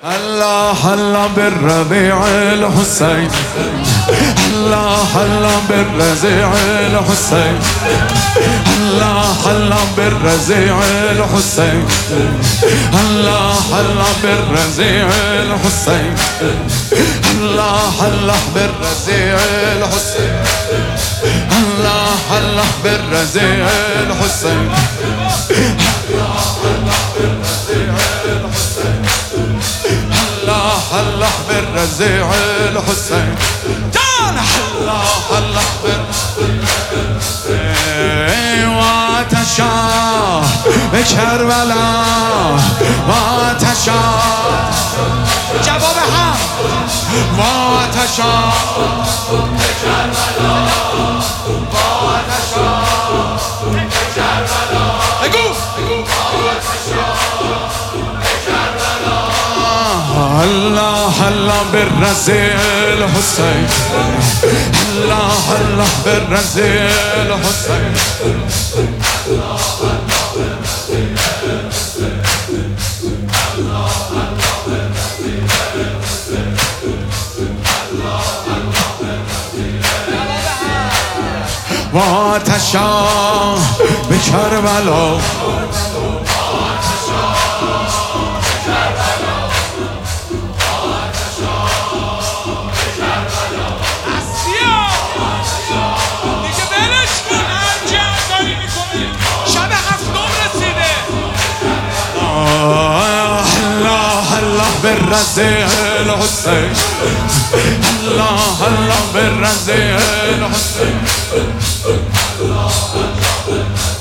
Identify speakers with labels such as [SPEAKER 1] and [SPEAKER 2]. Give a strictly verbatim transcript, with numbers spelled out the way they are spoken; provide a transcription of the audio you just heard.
[SPEAKER 1] الله الله بالربيع الحسين، الله الله بالرزيع الحسين، الله الله بالرزيع الحسين، الله الله بالرزيع الحسين، الله الله بالرزيع الحسين، الله الله بالرزيع الحسين، الله الله بالرزيع الحسين، الله الله بالرزيع الحسين، الله الله بالرزيع الحسين، واتشاه بكربلاء واتشاه جواب هم واتشاه بكربلاء واتشاه بكربلاء بگو الله الله بالرزيع الحسين، الله الله بالرزيع الحسين، الله الله بالرزيع الحسين، الله الله بالرزيع الحسين، الله الله بالرزيع الحسين، واتشاه بكربلاء بالرزيع الحسين، الله الله بالرزيع الحسين، الله الله بالرزيع